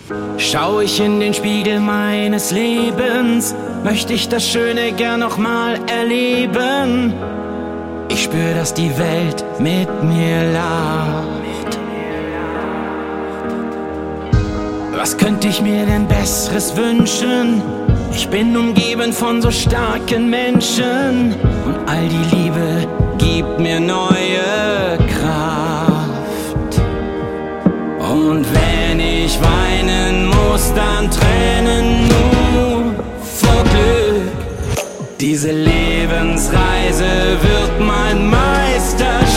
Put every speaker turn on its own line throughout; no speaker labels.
Schau ich in den Spiegel meines Lebens, möchte ich das Schöne gern noch mal erleben. Ich spür, dass die Welt mit mir lacht. Was könnte ich mir denn Besseres wünschen? Ich bin umgeben von so starken Menschen und all die Liebe gibt mir neue Kraft. Und wenn ich weinen muss, dann Tränen nur vor Glück. Diese Lebensreise wird mein Meisterstück.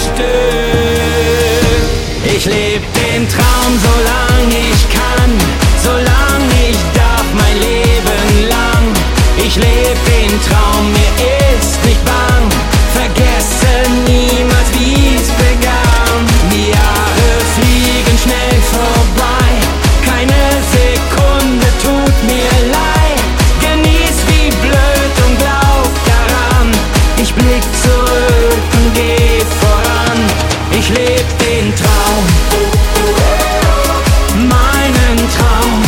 Ich leb den Traum, solang ich kann, solang ich darf, mein Leben lang. Ich leb den Traum, mir ist nicht bang, vergesse niemals, wie's begann. Die Jahre fliegen schnell vorbei, keine Sekunde tut mir leid. Genieß wie blöd und glaub daran, ich blick zurück und geh voran. Ich leb den Traum, meinen Traum.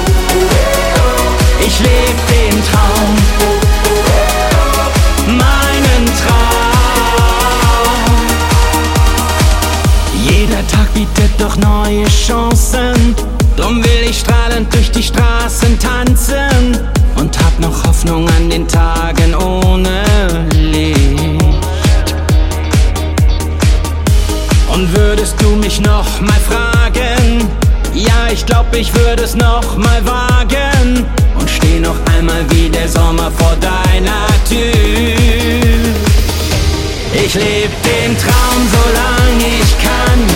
Ich leb den Traum, meinen Traum. Jeder Tag bietet doch neue Chancen, drum will ich strahlend durch die Straßen tanzen und hab noch Hoffnung an den Tagen ohne Licht. Und würdest du mich noch mal fragen? Ja, ich glaub, ich würde es noch mal wagen und steh noch einmal wie der Sommer vor deiner Tür. Ich leb den Traum, solang ich kann,